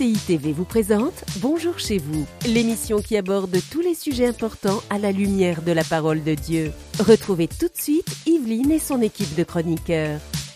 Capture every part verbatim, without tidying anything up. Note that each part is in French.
C I T V vous présente Bonjour chez vous, l'émission qui aborde tous les sujets importants à la lumière de la parole de Dieu. Retrouvez tout de suite Yveline et son équipe de chroniqueurs.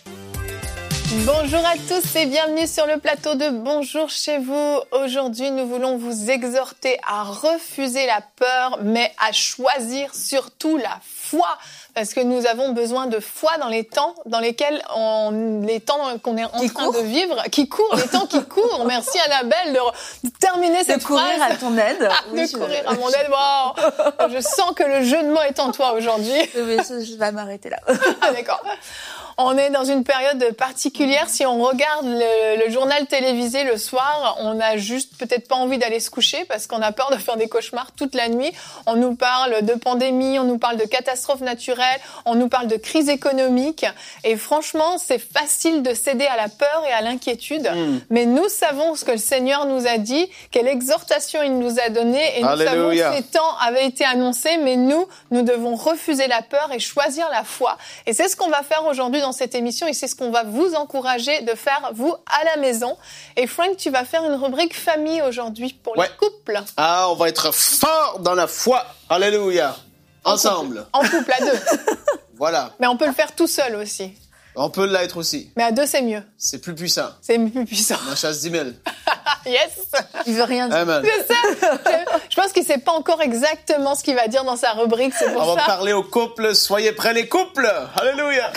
Bonjour à tous et bienvenue sur le plateau de Bonjour chez vous. Aujourd'hui, nous voulons vous exhorter à refuser la peur, mais à choisir surtout la foi. Parce que nous avons besoin de foi dans les temps dans lesquels on, les temps qu'on est en qui train court. de vivre, qui courent, les temps qui courent. Merci Annabelle de, de terminer cette de courir phrase. à ton aide. Ah, Oui, de je... courir à mon aide. Wow. Je sens que le jeu de mots est en toi aujourd'hui. Oui, je, je vais m'arrêter là. Ah, d'accord. On est dans une période particulière. Si on regarde le, le journal télévisé le soir, on n'a juste peut-être pas envie d'aller se coucher parce qu'on a peur de faire des cauchemars toute la nuit. On nous parle de pandémie, on nous parle de catastrophes naturelles, on nous parle de crise économique. Et franchement, c'est facile de céder à la peur et à l'inquiétude. Mm. Mais nous savons ce que le Seigneur nous a dit, quelle exhortation il nous a donnée. Et nous Alléluia. savons que ces temps avaient été annoncés. Mais nous, nous devons refuser la peur et choisir la foi. Et c'est ce qu'on va faire aujourd'hui dans cette émission et c'est ce qu'on va vous encourager de faire, vous, à la maison. Et Frank, tu vas faire une rubrique famille aujourd'hui pour ouais. les couples. Ah, on va être fort dans la foi. Alléluia. Ensemble. En couple, en couple à deux. Voilà. Mais on peut le faire tout seul aussi. On peut l'être aussi. Mais à deux, c'est mieux. C'est plus puissant. C'est plus puissant. On en chasse dix mille. Yes. Il veut rien dire. Amen. Je sais. Je pense qu'il sait pas encore exactement ce qu'il va dire dans sa rubrique. C'est pour on ça. va parler aux couples. Soyez prêts les couples. Alléluia.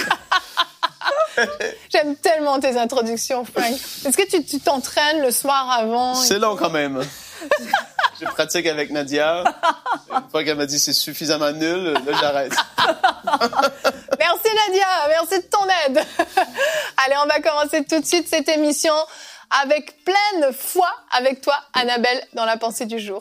J'aime tellement tes introductions, Frank. Est-ce que tu, tu t'entraînes le soir avant? C'est long quand même. Je pratique avec Nadia. Une fois qu'elle m'a dit c'est suffisamment nul, là j'arrête. Merci Nadia, merci de ton aide. Allez, on va commencer tout de suite cette émission avec pleine foi avec toi, Annabelle, dans la pensée du jour.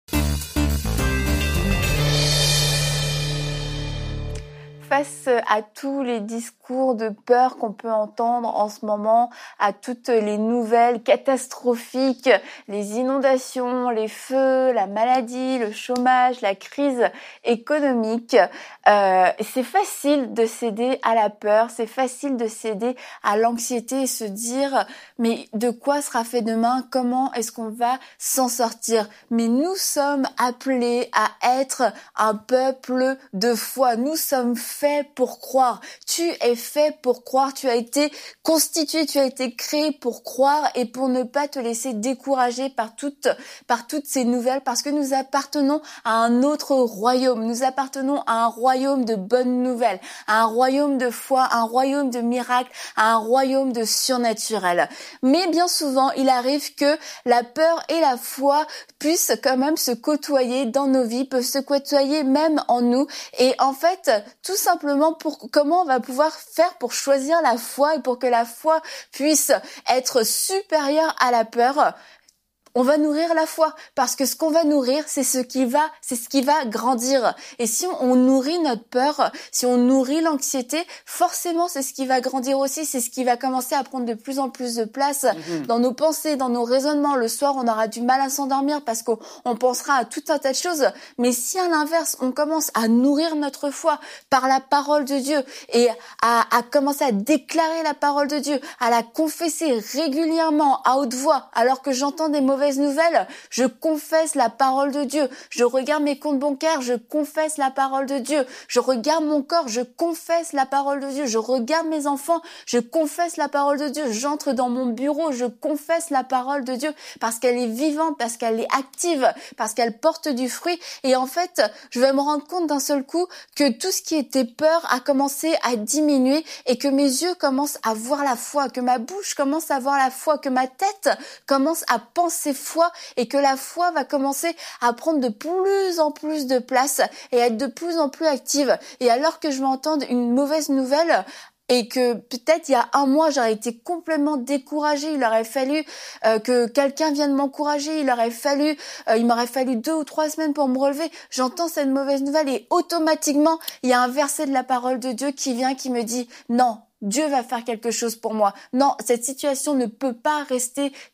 Face à tous les discours de peur qu'on peut entendre en ce moment, à toutes les nouvelles catastrophiques, les inondations, les feux, la maladie, le chômage, la crise économique, euh, c'est facile de céder à la peur, c'est facile de céder à l'anxiété et se dire mais de quoi sera fait demain, comment est-ce qu'on va s'en sortir? Mais nous sommes appelés à être un peuple de foi, nous sommes fait pour croire. Tu es fait pour croire. Tu as été constitué, tu as été créé pour croire et pour ne pas te laisser décourager par toutes, par toutes ces nouvelles parce que nous appartenons à un autre royaume. Nous appartenons à un royaume de bonnes nouvelles, à un royaume de foi, un royaume de miracles, à un royaume de surnaturel. Mais bien souvent, il arrive que la peur et la foi puissent quand même se côtoyer dans nos vies, peuvent se côtoyer même en nous. Et en fait, tout simplement pour comment on va pouvoir faire pour choisir la foi et pour que la foi puisse être supérieure à la peur. On va nourrir la foi parce que ce qu'on va nourrir, c'est ce qui va, c'est ce qui va grandir. Et si on, on nourrit notre peur, si on nourrit l'anxiété, forcément c'est ce qui va grandir aussi, c'est ce qui va commencer à prendre de plus en plus de place mmh. dans nos pensées, dans nos raisonnements. Le soir, on aura du mal à s'endormir parce qu'on on pensera à tout un tas de choses. Mais si à l'inverse, on commence à nourrir notre foi par la parole de Dieu et à, à commencer à déclarer la parole de Dieu, à la confesser régulièrement à haute voix, alors que j'entends des mauvais nouvelles, je confesse la parole de Dieu. Je regarde mes comptes bancaires, je confesse la parole de Dieu. Je regarde mon corps, je confesse la parole de Dieu. Je regarde mes enfants, je confesse la parole de Dieu. J'entre dans mon bureau, je confesse la parole de Dieu parce qu'elle est vivante, parce qu'elle est active, parce qu'elle porte du fruit. Et en fait, je vais me rendre compte d'un seul coup que tout ce qui était peur a commencé à diminuer et que mes yeux commencent à voir la foi, que ma bouche commence à voir la foi, que ma tête commence à penser foi et que la foi va commencer à prendre de plus en plus de place et à être de plus en plus active. Et alors que je vais entendre une mauvaise nouvelle et que peut-être il y a un mois j'aurais été complètement découragée, il aurait fallu euh, que quelqu'un vienne m'encourager, il aurait fallu, euh, il m'aurait fallu deux ou trois semaines pour me relever. J'entends cette mauvaise nouvelle et automatiquement il y a un verset de la parole de Dieu qui vient qui me dit non. Dieu va faire quelque chose pour moi. Non, cette situation ne peut pas rester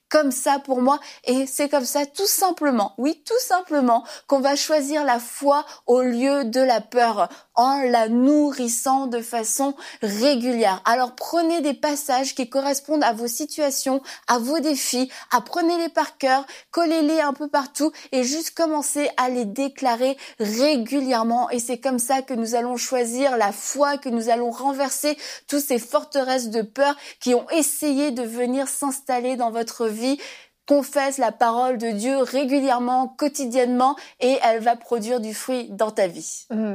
comme ça pour moi. Et c'est comme ça, tout simplement, oui, tout simplement, qu'on va choisir la foi au lieu de la peur, en la nourrissant de façon régulière. Alors prenez des passages qui correspondent à vos situations, à vos défis, apprenez-les par cœur, collez-les un peu partout et juste commencez à les déclarer régulièrement. Et c'est comme ça que nous allons choisir la foi, que nous allons renverser toutes ces forteresses de peur qui ont essayé de venir s'installer dans votre vie. Confesse la parole de Dieu régulièrement, quotidiennement, et elle va produire du fruit dans ta vie. Mmh.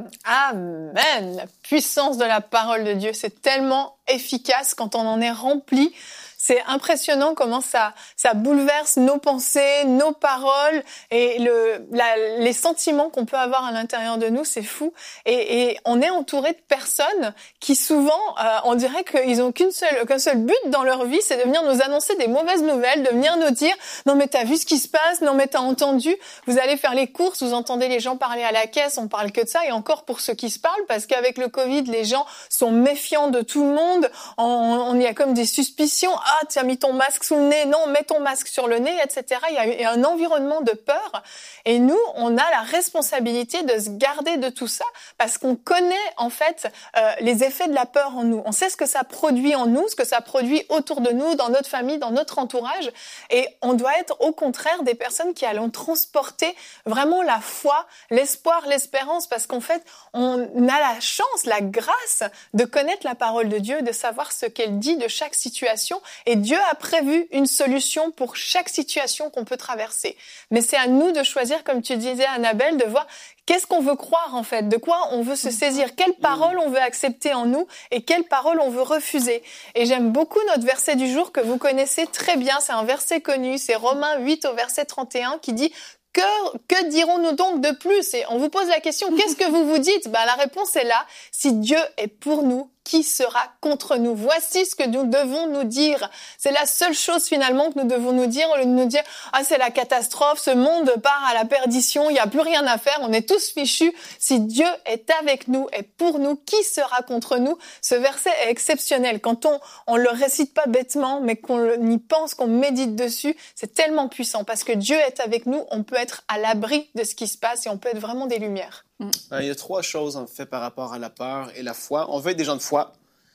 Amen. La puissance de la parole de Dieu, c'est tellement efficace quand on en est rempli. C'est impressionnant comment ça, ça bouleverse nos pensées, nos paroles et le, la, les sentiments qu'on peut avoir à l'intérieur de nous, c'est fou. Et, et on est entouré de personnes qui souvent, euh, on dirait qu'ils ont qu'une seule, qu'un seul but dans leur vie, c'est de venir nous annoncer des mauvaises nouvelles, de venir nous dire « Non mais t'as vu ce qui se passe, non mais t'as entendu, vous allez faire les courses, vous entendez les gens parler à la caisse, on parle que de ça. » Et encore pour ceux qui se parlent, parce qu'avec le Covid, les gens sont méfiants de tout le monde, on, on y a comme des suspicions. Ah, tu as mis ton masque sous le nez, non, mets ton masque sur le nez, et cetera. Il y a un environnement de peur. Et nous, on a la responsabilité de se garder de tout ça parce qu'on connaît, en fait, euh, les effets de la peur en nous. On sait ce que ça produit en nous, ce que ça produit autour de nous, dans notre famille, dans notre entourage. Et on doit être, au contraire, des personnes qui allons transporter vraiment la foi, l'espoir, l'espérance, parce qu'en fait, on a la chance, la grâce de connaître la parole de Dieu, de savoir ce qu'elle dit de chaque situation. Et Dieu a prévu une solution pour chaque situation qu'on peut traverser. Mais c'est à nous de choisir, comme tu disais, Annabelle, de voir qu'est-ce qu'on veut croire en fait, de quoi on veut se saisir, quelles paroles on veut accepter en nous et quelles paroles on veut refuser. Et j'aime beaucoup notre verset du jour que vous connaissez très bien, c'est un verset connu, c'est Romains huit au verset trente et un qui dit « Que, que dirons-nous donc de plus ?» Et on vous pose la question « Qu'est-ce que vous vous dites ?» Ben, la réponse est là, si Dieu est pour nous, qui sera contre nous? Voici ce que nous devons nous dire. C'est la seule chose finalement que nous devons nous dire, au lieu de nous dire « Ah, c'est la catastrophe, ce monde part à la perdition, il n'y a plus rien à faire, on est tous fichus. » Si Dieu est avec nous, est pour nous, qui sera contre nous? Ce verset est exceptionnel. Quand on on le récite pas bêtement, mais qu'on y pense, qu'on médite dessus, c'est tellement puissant parce que Dieu est avec nous, on peut être à l'abri de ce qui se passe et on peut être vraiment des lumières. Il y a trois choses, en fait, par rapport à la peur et la foi. On veut être des gens de foi.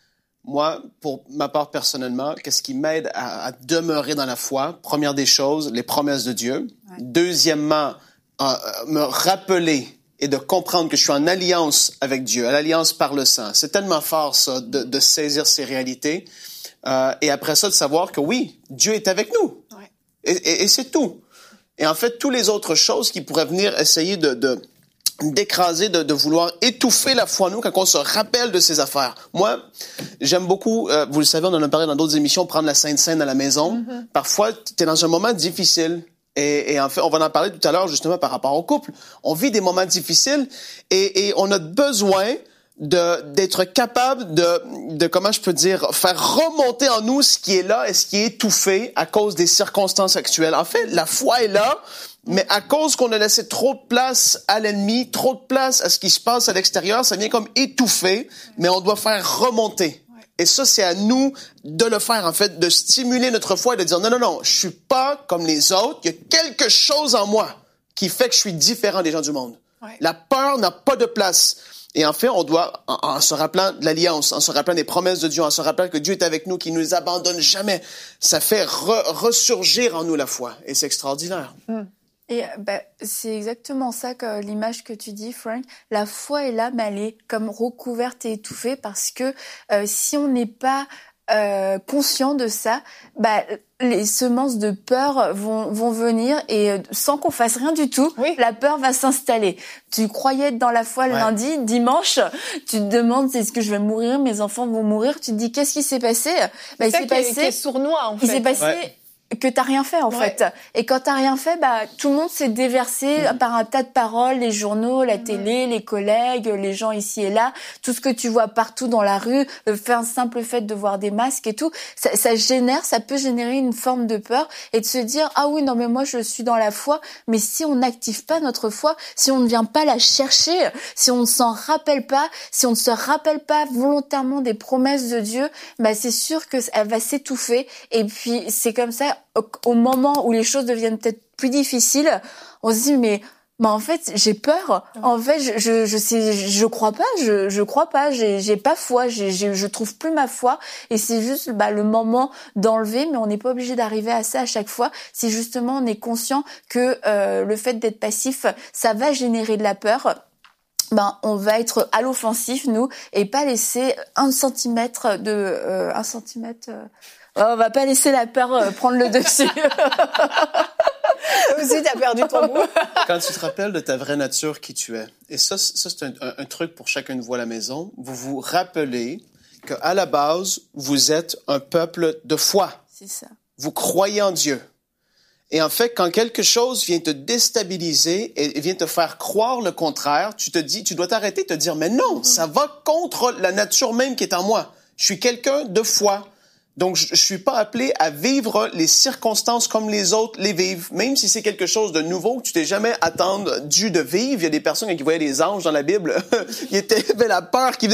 Moi, pour ma part personnellement, qu'est-ce qui m'aide à, à demeurer dans la foi? Première des choses, les promesses de Dieu. Ouais. Deuxièmement, euh, me rappeler et de comprendre que je suis en alliance avec Dieu, à l'alliance par le sang. C'est tellement fort, ça, de, de saisir ces réalités. Euh, et après ça, de savoir que oui, Dieu est avec nous. Ouais. Et, et, et c'est tout. Et en fait, toutes les autres choses qui pourraient venir essayer de... de d'écraser, de, de vouloir étouffer la foi en nous quand on se rappelle de ces affaires. Moi, j'aime beaucoup, euh, vous le savez, on en a parlé dans d'autres émissions, prendre la Sainte Seine à la maison. Mm-hmm. Parfois, tu es dans un moment difficile. Et, et en fait, on va en parler tout à l'heure justement par rapport au couple. On vit des moments difficiles et, et on a besoin de d'être capable de, de, comment je peux dire, faire remonter en nous ce qui est là et ce qui est étouffé à cause des circonstances actuelles. En fait, la foi est là, mais à cause qu'on a laissé trop de place à l'ennemi, trop de place à ce qui se passe à l'extérieur, ça vient comme étouffer, mais on doit faire remonter. Et ça, c'est à nous de le faire, en fait, de stimuler notre foi et de dire, non, non, non, je suis pas comme les autres, il y a quelque chose en moi qui fait que je suis différent des gens du monde. Ouais. La peur n'a pas de place. Et en fait, on doit, en, en se rappelant de l'alliance, en se rappelant des promesses de Dieu, en se rappelant que Dieu est avec nous, qu'il ne nous abandonne jamais, ça fait re, ressurgir en nous la foi. Et c'est extraordinaire. Mm. Et ben, c'est exactement ça que l'image que tu dis, Frank. La foi est là, mais elle est comme recouverte et étouffée parce que euh, si on n'est pas euh, conscient de ça, bah, les semences de peur vont, vont venir et euh, sans qu'on fasse rien du tout, oui. La peur va s'installer. Tu croyais être dans la foi le ouais. lundi, dimanche, tu te demandes est-ce que je vais mourir, mes enfants vont mourir, tu te dis qu'est-ce qui s'est passé? Bah, il s'est passé qui est sournois en fait. Il s'est passé ouais. que t'as rien fait en ouais. fait. Et quand t'as rien fait, bah tout le monde s'est déversé mmh. par un tas de paroles, les journaux, la mmh. télé, les collègues, les gens ici et là, tout ce que tu vois partout dans la rue, le fait un simple fait de voir des masques et tout, ça, ça génère, ça peut générer une forme de peur et de se dire ah oui non mais moi je suis dans la foi, mais si on n'active pas notre foi, si on ne vient pas la chercher, si on ne s'en rappelle pas, si on ne se rappelle pas volontairement des promesses de Dieu, bah c'est sûr que elle va s'étouffer et puis c'est comme ça. au, au moment où les choses deviennent peut-être plus difficiles, on se dit mais bah en fait j'ai peur. En fait je je je sais je crois pas, je je crois pas, j'ai j'ai pas foi, j'ai, j'ai je trouve plus ma foi et c'est juste bah le moment d'enlever, mais on n'est pas obligé d'arriver à ça à chaque fois. Si justement on est conscient que euh, le fait d'être passif, ça va générer de la peur. Ben on va être à l'offensif nous et pas laisser un centimètre de euh, un centimètre. Euh, on va pas laisser la peur euh, prendre le dessus. Toi aussi, t'as perdu ton goût. Quand tu te rappelles de ta vraie nature, qui tu es, et ça, ça c'est un, un, un truc pour chacun de vous à la maison, vous vous rappelez qu'à la base, vous êtes un peuple de foi. C'est ça. Vous croyez en Dieu. Et en fait, quand quelque chose vient te déstabiliser et vient te faire croire le contraire, tu te dis, tu dois t'arrêter de te dire, mais non, mm-hmm. ça va contre la nature même qui est en moi. Je suis quelqu'un de foi. Donc, je, je suis pas appelé à vivre les circonstances comme les autres les vivent. Même si c'est quelque chose de nouveau que tu t'es jamais attendu de vivre. Il y a des personnes qui voyaient les anges dans la Bible. Ils étaient, avaient la peur, qu'ils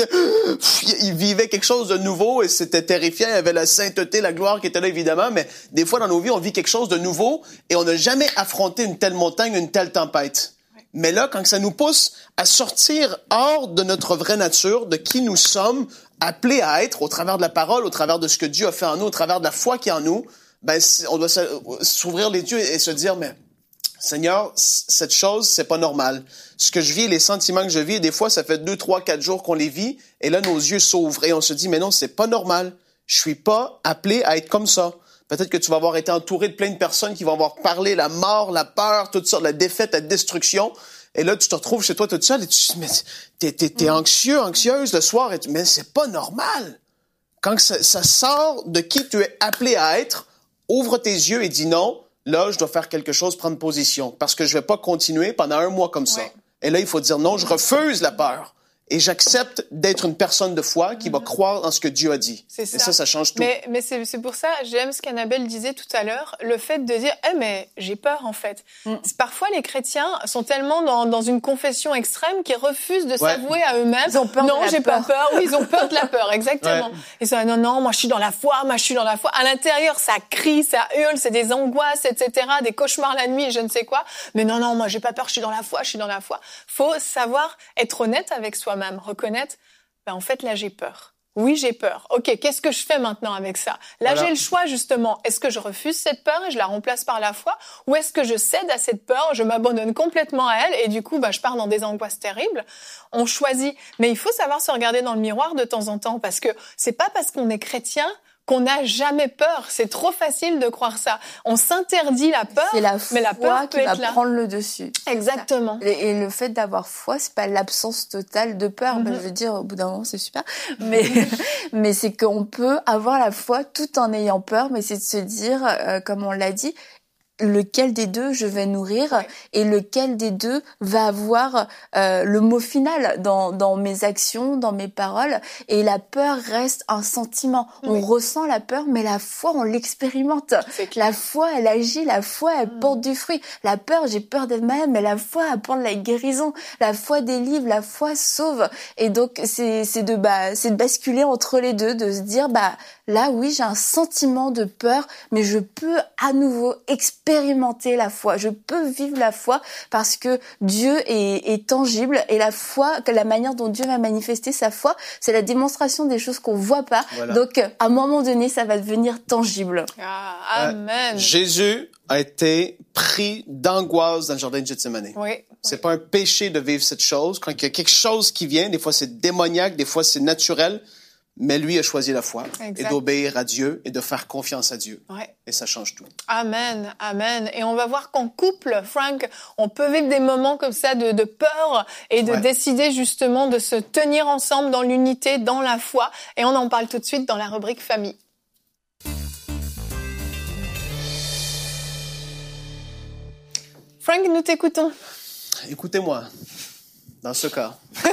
ils vivaient quelque chose de nouveau et c'était terrifiant. Il y avait la sainteté, la gloire qui était là, évidemment. Mais des fois, dans nos vies, on vit quelque chose de nouveau et on n'a jamais affronté une telle montagne, une telle tempête. Mais là, quand ça nous pousse à sortir hors de notre vraie nature, de qui nous sommes, appelés à être au travers de la parole, au travers de ce que Dieu a fait en nous, au travers de la foi qui est en nous, ben on doit s'ouvrir les yeux et se dire, mais Seigneur, cette chose, c'est pas normal. Ce que je vis, les sentiments que je vis, des fois, ça fait deux, trois, quatre jours qu'on les vit, et là, nos yeux s'ouvrent et on se dit, mais non, c'est pas normal. Je suis pas appelé à être comme ça. Peut-être que tu vas avoir été entouré de plein de personnes qui vont avoir parlé la mort, la peur, toutes sortes, la défaite, la destruction. Et là, tu te retrouves chez toi toute seule et tu te dis, mais t'es, t'es, t'es anxieux, anxieuse le soir. Et tu, mais c'est pas normal. Quand ça, ça sort de qui tu es appelé à être, ouvre tes yeux et dis non, là, je dois faire quelque chose, prendre position. Parce que je vais pas continuer pendant un mois comme ça. Ouais. Et là, il faut dire non, je refuse la peur. Et j'accepte d'être une personne de foi qui mm-hmm. va croire en ce que Dieu a dit. C'est ça. Et ça, ça change tout. Mais, mais c'est, c'est pour ça, j'aime ce qu'Annabelle disait tout à l'heure, le fait de dire, eh, mais j'ai peur, en fait. Mm. Parfois, les chrétiens sont tellement dans, dans une confession extrême qu'ils refusent de ouais. s'avouer à eux-mêmes. Ils ont peur non, de la j'ai peur. pas peur. Oui, ils ont peur de la peur, exactement. Ouais. Ils sont, non, non, moi, je suis dans la foi, moi, je suis dans la foi. À l'intérieur, ça crie, ça hurle, c'est des angoisses, et cetera, des cauchemars la nuit, je ne sais quoi. Mais non, non, moi, j'ai pas peur, je suis dans la foi, je suis dans la foi. Faut savoir être honnête avec soi-même, reconnaître, ben, en fait, là, j'ai peur. Oui, j'ai peur. OK, qu'est-ce que je fais maintenant avec ça? Là, voilà. J'ai le choix, justement. Est-ce que je refuse cette peur et je la remplace par la foi? Ou est-ce que je cède à cette peur, je m'abandonne complètement à elle et du coup, ben, je pars dans des angoisses terribles? On choisit. Mais il faut savoir se regarder dans le miroir de temps en temps parce que c'est pas parce qu'on est chrétien qu'on n'a jamais peur. C'est trop facile de croire ça. On s'interdit la peur, c'est la mais la peur qui peut va être là. prendre le dessus. Exactement. Et, et le fait d'avoir foi, c'est pas l'absence totale de peur. Mm-hmm. Ben, je veux dire, au bout d'un moment, c'est super. Mais, mais c'est qu'on peut avoir la foi tout en ayant peur, mais c'est de se dire, euh, comme on l'a dit, lequel des deux je vais nourrir ouais. et lequel des deux va avoir euh, le mot final dans dans mes actions, dans mes paroles. Et la peur reste un sentiment. Oui. On ressent la peur, mais la foi, on l'expérimente. La foi, elle agit. La foi, elle mmh. porte du fruit. La peur, j'ai peur d'être malade, mais la foi apporte la guérison. La foi délivre, la foi sauve. Et donc c'est c'est de bah c'est de basculer entre les deux, de se dire bah là oui j'ai un sentiment de peur, mais je peux à nouveau expérimenter expérimenter la foi, je peux vivre la foi parce que Dieu est, est tangible et la foi, que la manière dont Dieu va manifester sa foi, c'est la démonstration des choses qu'on voit pas. Voilà. Donc, à un moment donné, ça va devenir tangible. Ah, amen. Euh, Jésus a été pris d'angoisse dans le jardin de Gethsémani. Oui. C'est oui. pas un péché de vivre cette chose. Quand il y a quelque chose qui vient, des fois c'est démoniaque, des fois c'est naturel. Mais lui a choisi la foi exact. Et d'obéir à Dieu et de faire confiance à Dieu. Ouais. Et ça change tout. Amen, amen. Et on va voir qu'en couple, Frank, on peut vivre des moments comme ça de, de peur et de ouais. décider justement de se tenir ensemble dans l'unité, dans la foi. Et on en parle tout de suite dans la rubrique famille. Frank, nous t'écoutons. Écoutez-moi. Dans ce cas.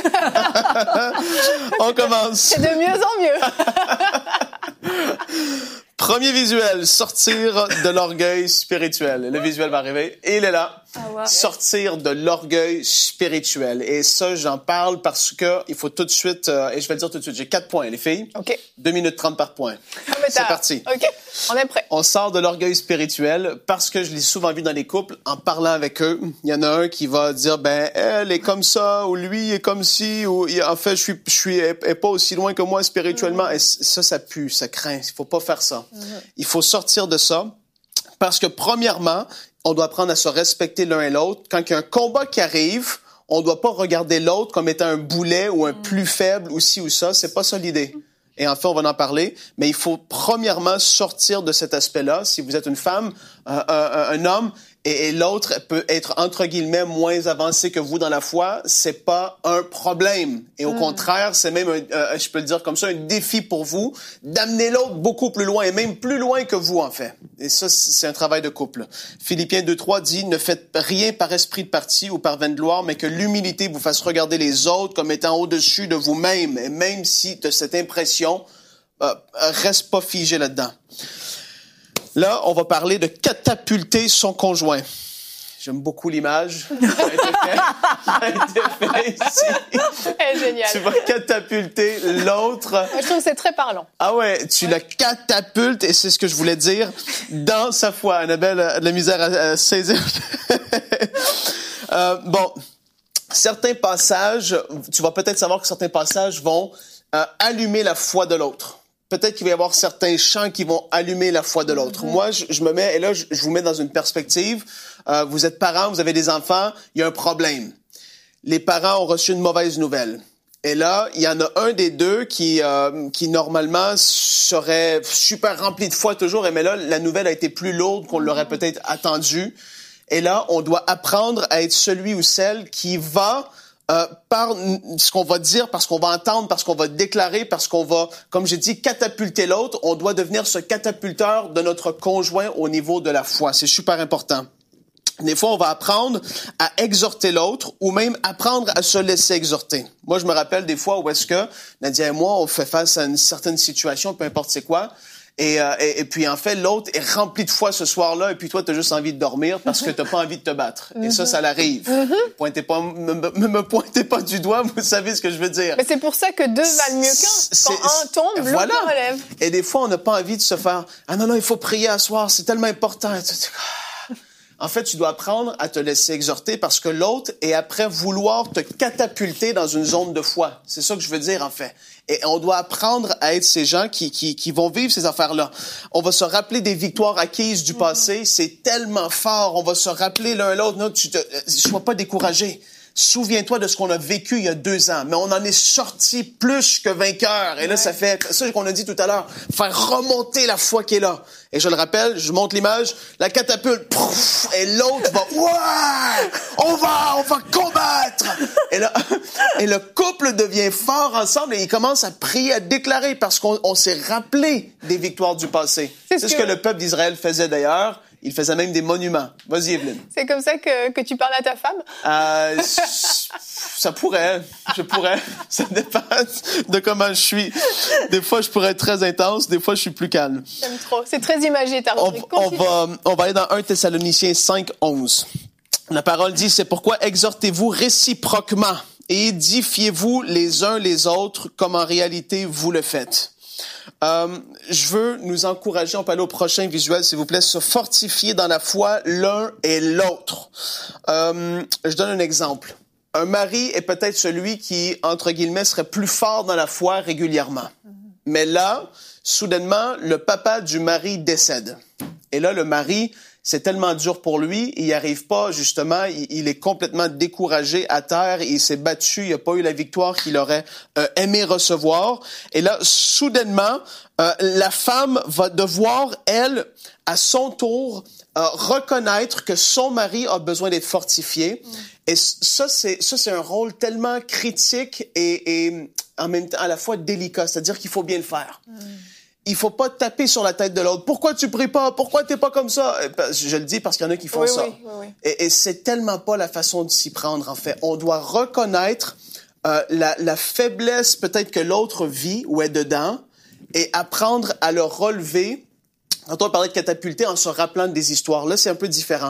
On commence. C'est de mieux en mieux. Premier visuel, sortir de l'orgueil spirituel. Le visuel va arriver. Et il est là. Ah, wow. Sortir de l'orgueil spirituel. Et ça, j'en parle parce que il faut tout de suite, euh, et je vais le dire tout de suite, j'ai quatre points, les filles. OK. deux minutes trente par point. Ah, mais C'est parti. OK, on est prêt. On sort de l'orgueil spirituel parce que je l'ai souvent vu dans les couples, en parlant avec eux. Il y en a un qui va dire, ben, elle est comme ça, ou lui est comme ci, ou en fait, je suis, je suis est, est pas aussi loin que moi spirituellement. Mm-hmm. Et ça, ça pue, ça craint. Il faut pas faire ça. Mm-hmm. Il faut sortir de ça parce que premièrement, on doit apprendre à se respecter l'un et l'autre. Quand il y a un combat qui arrive, on doit pas regarder l'autre comme étant un boulet ou un mm. plus faible ou ci ou ça. C'est pas ça l'idée. Et en fait, on va en parler. Mais il faut premièrement sortir de cet aspect-là. Si vous êtes une femme, euh, un, un homme, et, et l'autre peut être, entre guillemets, moins avancé que vous dans la foi, c'est pas un problème. Et au mm. contraire, c'est même, un, euh, je peux le dire comme ça, un défi pour vous d'amener l'autre beaucoup plus loin, et même plus loin que vous, en fait. Et ça, c'est un travail de couple. Philippiens deux trois dit, « Ne faites rien par esprit de parti ou par vaine gloire, mais que l'humilité vous fasse regarder les autres comme étant au-dessus de vous-même. » Et même si tu as cette impression, euh, reste pas figé là-dedans. Là, on va parler de catapulter son conjoint. J'aime beaucoup l'image. Ça a été fait, ça a été fait ici. C'est génial. Tu vas catapulter l'autre. Moi, je trouve que c'est très parlant. Ah ouais, tu ouais. la catapultes, et c'est ce que je voulais dire, dans sa foi. Annabelle a de la misère à, à saisir. euh, bon, certains passages, tu vas peut-être savoir que certains passages vont euh, allumer la foi de l'autre. Peut-être qu'il va y avoir certains chants qui vont allumer la foi de l'autre. Mm-hmm. Moi, je, je me mets, et là, je, je vous mets dans une perspective. Euh, vous êtes parents, vous avez des enfants, il y a un problème. Les parents ont reçu une mauvaise nouvelle. Et là, il y en a un des deux qui, euh, qui normalement serait super rempli de foi toujours, mais là, la nouvelle a été plus lourde qu'on l'aurait peut-être attendu. Et là, on doit apprendre à être celui ou celle qui va... Euh, par ce qu'on va dire, parce qu'on va entendre, parce qu'on va déclarer, parce qu'on va, comme j'ai dit, catapulter l'autre, on doit devenir ce catapulteur de notre conjoint au niveau de la foi. C'est super important. Des fois, on va apprendre à exhorter l'autre ou même apprendre à se laisser exhorter. Moi, je me rappelle des fois où est-ce que Nadia et moi, on fait face à une certaine situation, peu importe c'est quoi, Et, euh, et, et puis, en fait, l'autre est rempli de foi ce soir-là, et puis toi, t'as juste envie de dormir parce que t'as pas envie de te battre. Et ça, ça l'arrive. Mm-hmm. Pointez pas, me, me, me pointez pas du doigt, vous savez ce que je veux dire. Mais c'est pour ça que deux valent mieux qu'un. Quand un tombe, l'autre voilà. relève. Et des fois, on n'a pas envie de se faire, ah non, non, il faut prier à soir, c'est tellement important. En fait, tu dois apprendre à te laisser exhorter parce que l'autre est après vouloir te catapulter dans une zone de foi. C'est ça que je veux dire, en fait. Et on doit apprendre à être ces gens qui, qui, qui vont vivre ces affaires-là. On va se rappeler des victoires acquises du passé. Mm-hmm. C'est tellement fort. On va se rappeler l'un l'autre. Non, tu te, sois pas découragé. Souviens-toi de ce qu'on a vécu il y a deux ans. Mais on en est sorti plus que vainqueur. Et là, ouais. ça fait, ça qu'on a dit tout à l'heure, faire remonter la foi qui est là. Et je le rappelle, je montre l'image, la catapulte, pouf, et l'autre va, ouais, on va, on va combattre. Et là, et le couple devient fort ensemble et il commence à prier, à déclarer parce qu'on on s'est rappelé des victoires du passé. C'est, C'est ce que... que le peuple d'Israël faisait d'ailleurs. Il faisait même des monuments. Vas-y, Evelyne. C'est comme ça que, que tu parles à ta femme? Euh, ça pourrait. Je pourrais. Ça dépend de comment je suis. Des fois, je pourrais être très intense. Des fois, je suis plus calme. J'aime trop. C'est très imagé, ta rubrique. On, on va, on va aller dans premier Thessaloniciens cinq, onze. La parole dit, c'est pourquoi exhortez-vous réciproquement et édifiez-vous les uns les autres comme en réalité vous le faites. Euh, je veux nous encourager, on peut aller au prochain visuel, s'il vous plaît, se fortifier dans la foi l'un et l'autre. Euh, je donne un exemple. Un mari est peut-être celui qui, entre guillemets, serait plus fort dans la foi régulièrement. Mais là, soudainement, le papa du mari décède. Et là, le mari, c'est tellement dur pour lui, il n'y arrive pas, justement, il, il est complètement découragé à terre, il s'est battu, il n'a pas eu la victoire qu'il aurait euh, aimé recevoir. Et là, soudainement, euh, la femme va devoir, elle, à son tour, euh, reconnaître que son mari a besoin d'être fortifié. Mm. Et ça, c'est ça, c'est un rôle tellement critique et, et en même temps à la fois délicat, c'est-à-dire qu'il faut bien le faire. Mm. Il faut pas taper sur la tête de l'autre. Pourquoi tu pries pas? Pourquoi t'es pas comme ça? Je le dis parce qu'il y en a qui font oui, ça. Oui, oui, oui. Et, et c'est tellement pas la façon de s'y prendre, en fait. On doit reconnaître euh, la, la faiblesse peut-être que l'autre vit ou est dedans et apprendre à le relever. Quand on parlait de catapulter en se rappelant des histoires, là, c'est un peu différent.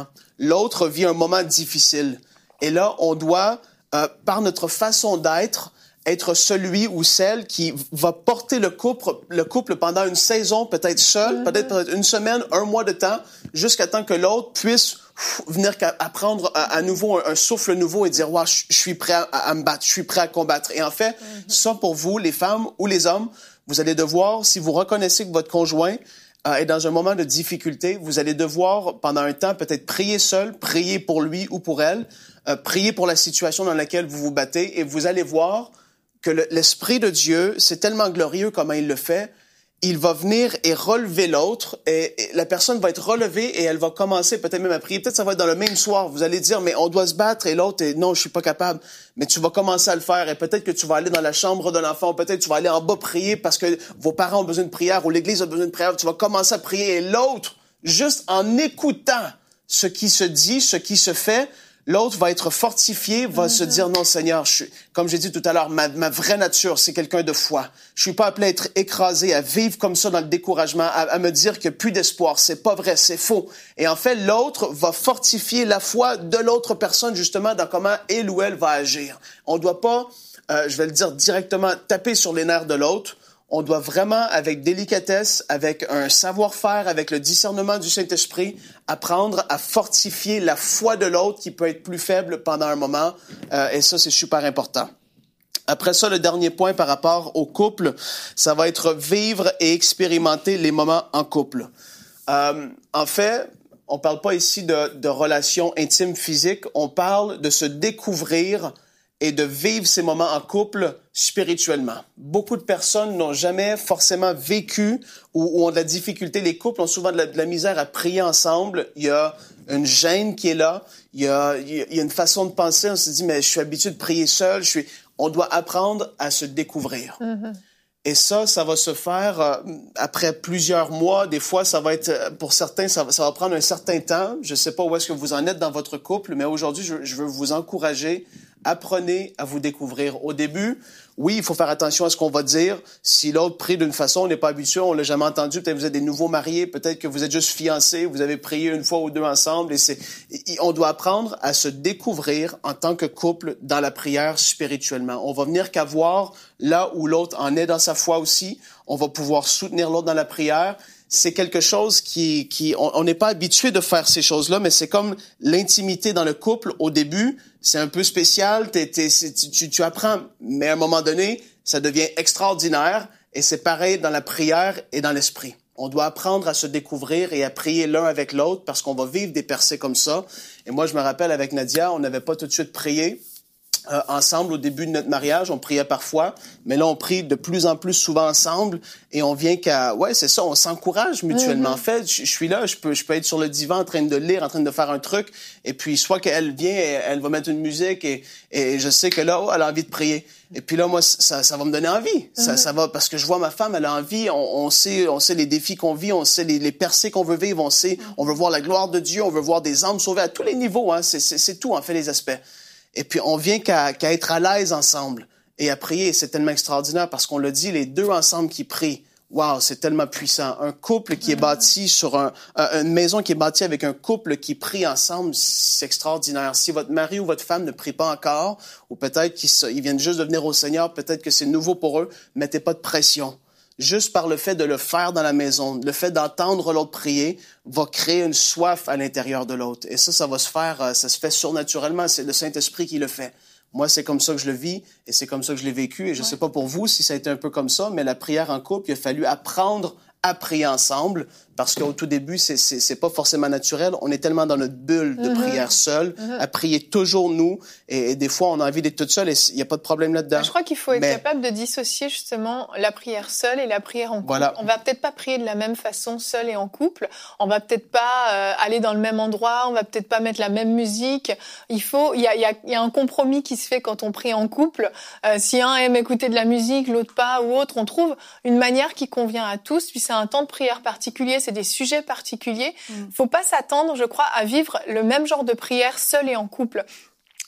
l'autre vit un moment difficile. Et là, on doit, euh, par notre façon d'être, être celui ou celle qui va porter le couple, le couple pendant une saison, peut-être seul, mm-hmm. peut-être une semaine, un mois de temps, jusqu'à temps que l'autre puisse pff, venir apprendre à, à nouveau un, un souffle nouveau et dire wow, « je, je suis prêt à, à me battre, je suis prêt à combattre ». Et en fait, mm-hmm. ça pour vous, les femmes ou les hommes, vous allez devoir, si vous reconnaissez que votre conjoint euh, est dans un moment de difficulté, vous allez devoir, pendant un temps, peut-être prier seul, prier pour lui ou pour elle, euh, prier pour la situation dans laquelle vous vous battez, et vous allez voir que le, l'Esprit de Dieu, c'est tellement glorieux comment il le fait, il va venir et relever l'autre, et, et la personne va être relevée et elle va commencer peut-être même à prier. Peut-être ça va être dans le même soir. Vous allez dire, mais on doit se battre, et l'autre, est, non, je suis pas capable. Mais tu vas commencer à le faire, et peut-être que tu vas aller dans la chambre de l'enfant, peut-être tu vas aller en bas prier parce que vos parents ont besoin de prière ou l'Église a besoin de prière. Tu vas commencer à prier, et l'autre, juste en écoutant ce qui se dit, ce qui se fait, l'autre va être fortifié, va mm-hmm. se dire, non, Seigneur, je suis, comme j'ai dit tout à l'heure, ma, ma vraie nature, c'est quelqu'un de foi. Je suis pas appelé à être écrasé, à vivre comme ça dans le découragement, à, à me dire qu'il n'y a plus d'espoir. C'est pas vrai, c'est faux. Et en fait, l'autre va fortifier la foi de l'autre personne, justement, dans comment elle ou elle va agir. On doit pas, euh, je vais le dire directement, taper sur les nerfs de l'autre. On doit vraiment, avec délicatesse, avec un savoir-faire, avec le discernement du Saint-Esprit, apprendre à fortifier la foi de l'autre qui peut être plus faible pendant un moment. Euh, et ça, c'est super important. Après ça, le dernier point par rapport au couple, ça va être vivre et expérimenter les moments en couple. Euh, en fait, on parle pas ici de, de relations intimes physiques, on parle de se découvrir et de vivre ces moments en couple spirituellement. Beaucoup de personnes n'ont jamais forcément vécu ou, ou ont de la difficulté. Les couples ont souvent de la, de la misère à prier ensemble. Il y a une gêne qui est là. Il y a, il y a une façon de penser. On se dit, mais je suis habitué de prier seul. Je suis... On doit apprendre à se découvrir. Mm-hmm. Et ça, ça va se faire euh, après plusieurs mois. Des fois, ça va être, pour certains, ça va, ça va prendre un certain temps. Je ne sais pas où est-ce que vous en êtes dans votre couple, mais aujourd'hui, je, je veux vous encourager. Apprenez à vous découvrir. Au début, oui, il faut faire attention à ce qu'on va dire. Si l'autre prie d'une façon, on n'est pas habitué, on l'a jamais entendu. Peut-être que vous êtes des nouveaux mariés, peut-être que vous êtes juste fiancés, vous avez prié une fois ou deux ensemble. Et c'est, on doit apprendre à se découvrir en tant que couple dans la prière spirituellement. On va venir qu'à voir là où l'autre en est dans sa foi aussi. On va pouvoir soutenir l'autre dans la prière. C'est quelque chose qui, qui, on n'est pas habitué de faire ces choses-là, mais c'est comme l'intimité dans le couple. Au début, c'est un peu spécial, t'es, t'es, tu, tu apprends, mais à un moment donné, ça devient extraordinaire. Et c'est pareil dans la prière et dans l'esprit. On doit apprendre à se découvrir et à prier l'un avec l'autre parce qu'on va vivre des percées comme ça. Et moi, je me rappelle avec Nadia, on n'avait pas tout de suite prié. Euh, ensemble au début de notre mariage, on priait parfois, mais là on prie de plus en plus souvent ensemble et on vient qu'à, ouais c'est ça, on s'encourage mutuellement. Mm-hmm. En fait, je, je suis là, je peux, je peux être sur le divan en train de lire, en train de faire un truc, et puis soit qu'elle vient, elle, elle va mettre une musique et, et je sais que là, oh, elle a envie de prier. Et puis là, moi, ça, ça va me donner envie. Mm-hmm. Ça, ça va parce que je vois ma femme, elle a envie. On, on sait, on sait les défis qu'on vit, on sait les, les percées qu'on veut vivre, on sait, mm-hmm. on veut voir la gloire de Dieu, on veut voir des âmes sauvées à tous les niveaux. Hein, c'est, c'est, c'est tout en fait les aspects. Et puis, on vient qu'à, qu'à être à l'aise ensemble et à prier. C'est tellement extraordinaire parce qu'on l'a dit, les deux ensemble qui prient. Wow, c'est tellement puissant. Un couple qui est bâti sur un, une maison qui est bâtie avec un couple qui prie ensemble, c'est extraordinaire. Si votre mari ou votre femme ne prie pas encore, ou peut-être qu'ils ils viennent juste de venir au Seigneur, peut-être que c'est nouveau pour eux, mettez pas de pression. Juste par le fait de le faire dans la maison, le fait d'entendre l'autre prier va créer une soif à l'intérieur de l'autre. Et ça, ça va se faire, ça se fait surnaturellement. C'est le Saint-Esprit qui le fait. Moi, c'est comme ça que je le vis et c'est comme ça que je l'ai vécu. Et je ne ouais. sais pas pour vous si ça a été un peu comme ça, mais la prière en couple, il a fallu apprendre à prier ensemble parce qu'au tout début, c'est, c'est, c'est pas forcément naturel. On est tellement dans notre bulle de mm-hmm. prière seule, mm-hmm. à prier toujours nous. Et, et des fois, on a envie d'être toute seule et il n'y a pas de problème là-dedans. Je crois qu'il faut être Mais... capable de dissocier justement la prière seule et la prière en couple. Voilà. On va peut-être pas prier de la même façon seule et en couple. On va peut-être pas euh, aller dans le même endroit. On va peut-être pas mettre la même musique. Il faut, il y a, il y a, il y a un compromis qui se fait quand on prie en couple. Euh, si un aime écouter de la musique, l'autre pas ou autre, on trouve une manière qui convient à tous. Puis c'est un temps de prière particulier, c'est des sujets particuliers. Mm. Faut pas s'attendre, je crois, à vivre le même genre de prière seul et en couple.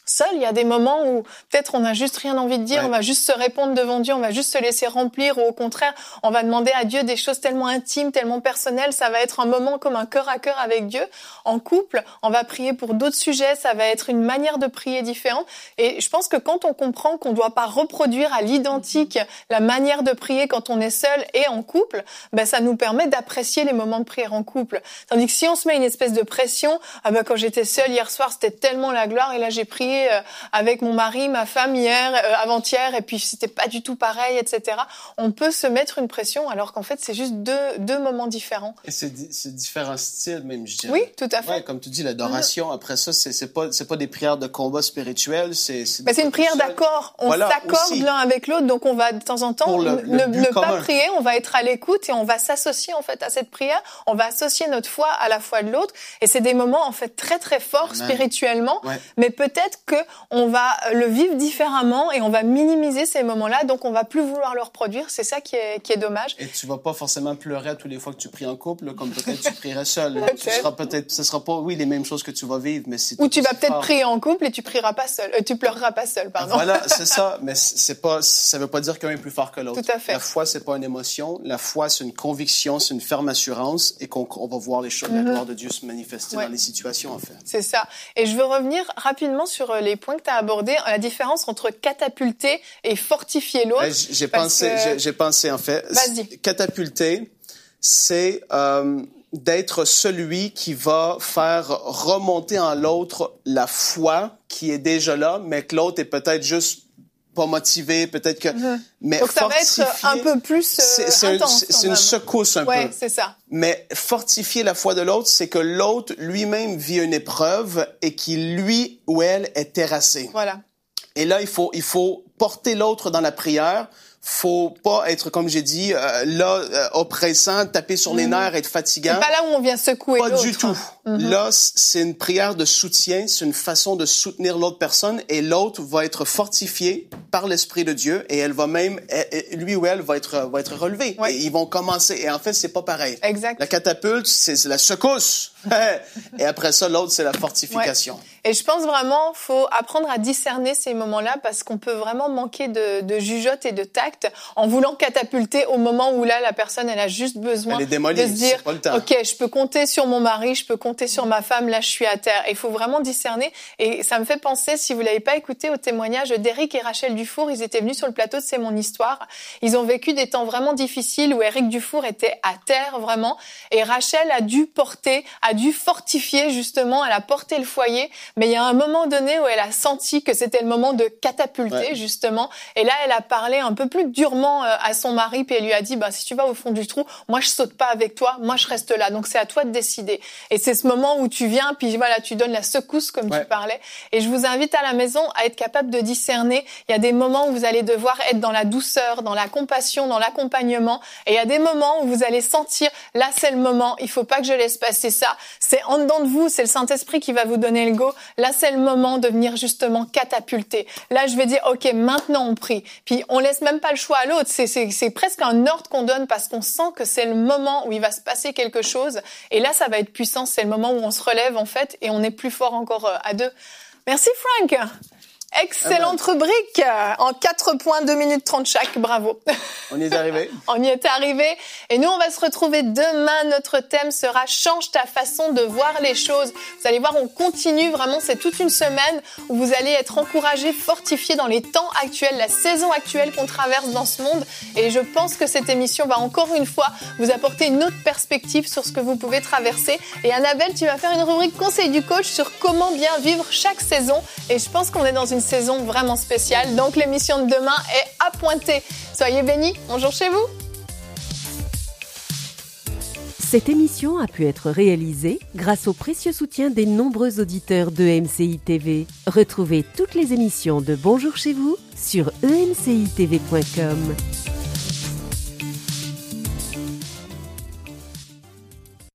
seul. Il y a des moments où peut-être on n'a juste rien envie de dire, ouais. on va juste se répondre devant Dieu, on va juste se laisser remplir, ou au contraire, on va demander à Dieu des choses tellement intimes, tellement personnelles. Ça va être un moment comme un cœur à cœur avec Dieu. En couple, on va prier pour d'autres sujets, ça va être une manière de prier différente. Et je pense que quand on comprend qu'on ne doit pas reproduire à l'identique la manière de prier quand on est seul et en couple, ben ça nous permet d'apprécier les moments de prière en couple. Tandis que si on se met une espèce de pression, ah ben quand j'étais seule hier soir, c'était tellement la gloire, et là j'ai prié avec mon mari, ma femme hier, euh, avant-hier, et puis c'était pas du tout pareil, et cetera. On peut se mettre une pression alors qu'en fait c'est juste deux deux moments différents. Et c'est c'est différents styles même, je dirais. Oui, tout à fait. Ouais, comme tu dis, l'adoration. Mm-hmm. Après ça, c'est c'est pas c'est pas des prières de combat spirituel, c'est c'est. Mais c'est une prière d'accord. On voilà, s'accorde aussi. L'un avec l'autre, donc on va de temps en temps le, le ne, ne pas prier, on va être à l'écoute et on va s'associer en fait à cette prière. On va associer notre foi à la foi de l'autre, et c'est des moments en fait très très forts Amen. Spirituellement, ouais. mais peut-être que on va le vivre différemment et on va minimiser ces moments-là, donc on va plus vouloir le reproduire. C'est ça qui est qui est dommage. Et tu vas pas forcément pleurer à tous les fois que tu pries en couple, comme peut-être tu prierais seul. Ce sera peut-être, ce sera pas, oui, les mêmes choses que tu vas vivre, mais c'est. Ou tu vas peut-être fort. Prier en couple et tu prieras pas seul, euh, tu pleureras pas seul, pardon. Voilà, c'est ça, mais c'est pas, ça veut pas dire qu'un est plus fort que l'autre. Tout à fait. La foi, c'est pas une émotion. La foi, c'est une conviction, c'est une ferme assurance, et qu'on on va voir les choses, mm-hmm. la gloire de Dieu se manifester ouais. dans les situations, en fait. C'est ça. Et je veux revenir rapidement sur les points que tu as abordés, la différence entre catapulter et fortifier l'autre. J'ai pensé, que... j'ai, j'ai pensé en fait. Vas-y. Catapulter, c'est euh, d'être celui qui va faire remonter en l'autre la foi qui est déjà là, mais que l'autre est peut-être juste pas motivé, peut-être que... Mmh. Mais donc ça va être un peu plus euh, c'est, c'est intense. Un, c'est une secousse un ouais, peu. c'est ça. Mais fortifier la foi de l'autre, c'est que l'autre lui-même vit une épreuve et qu'il, lui ou elle, est terrassé. Voilà. Et là, il faut, il faut porter l'autre dans la prière. Faut pas être, comme j'ai dit, euh, là, euh, oppressant, taper sur mmh. les nerfs, être fatigant. C'est pas là où on vient secouer pas l'autre. Pas du tout. Mmh. Là, c'est une prière de soutien, c'est une façon de soutenir l'autre personne, et l'autre va être fortifié par l'Esprit de Dieu, et elle va même, elle, lui ou elle va être, va être relevé. Ouais. Et ils vont commencer. Et en fait, c'est pas pareil. Exact. La catapulte, c'est, c'est la secousse. Et après ça, l'autre, c'est la fortification. Ouais. Et je pense vraiment, faut apprendre à discerner ces moments-là, parce qu'on peut vraiment manquer de, de jugeote et de tact en voulant catapulter au moment où là, la personne, elle a juste besoin démolie, de se dire, pas le temps. OK, je peux compter sur mon mari, je peux compter sur ma femme, là, je suis à terre. Il faut vraiment discerner. Et ça me fait penser, si vous l'avez pas écouté, au témoignage d'Éric et Rachel Dufour. Ils étaient venus sur le plateau de C'est mon histoire. Ils ont vécu des temps vraiment difficiles où Éric Dufour était à terre, vraiment. Et Rachel a dû porter, a dû fortifier, justement, elle a porté le foyer. Mais il y a un moment donné où elle a senti que c'était le moment de catapulter, ouais. justement. Et là, elle a parlé un peu plus durement à son mari, puis elle lui a dit, bah, si tu vas au fond du trou, moi, je saute pas avec toi, moi, je reste là. Donc, c'est à toi de décider. Et c'est ce moment où tu viens, puis voilà, tu donnes la secousse, comme ouais. tu parlais. Et je vous invite à la maison à être capable de discerner. Il y a des moments où vous allez devoir être dans la douceur, dans la compassion, dans l'accompagnement. Et il y a des moments où vous allez sentir, là, c'est le moment, il faut pas que je laisse passer ça. C'est en dedans de vous, c'est le Saint-Esprit qui va vous donner le go. Là, c'est le moment de venir justement catapulter. Là, je vais dire, OK, maintenant on prie. Puis on laisse même pas le choix à l'autre. C'est, c'est, c'est presque un ordre qu'on donne parce qu'on sent que c'est le moment où il va se passer quelque chose. Et là, ça va être puissant. C'est le moment où on se relève, en fait, et on est plus fort encore à deux. Merci, Frank. Excellente ah ben. rubrique, en quatre points, deux minutes trente chaque, bravo. On y est arrivé. On y est arrivé. Et nous, on va se retrouver demain. Notre thème sera « Change ta façon de voir les choses ». Vous allez voir, on continue vraiment, c'est toute une semaine où vous allez être encouragés, fortifiés dans les temps actuels, la saison actuelle qu'on traverse dans ce monde. Et je pense que cette émission va encore une fois vous apporter une autre perspective sur ce que vous pouvez traverser. Et Annabelle, tu vas faire une rubrique conseil du coach sur comment bien vivre chaque saison. Et je pense qu'on est dans une saison vraiment spéciale. Donc l'émission de demain est à pointer. Soyez bénis. Bonjour chez vous. Cette émission a pu être réalisée grâce au précieux soutien des nombreux auditeurs d'E M C I T V. Retrouvez toutes les émissions de Bonjour chez vous sur e m c i t v point com.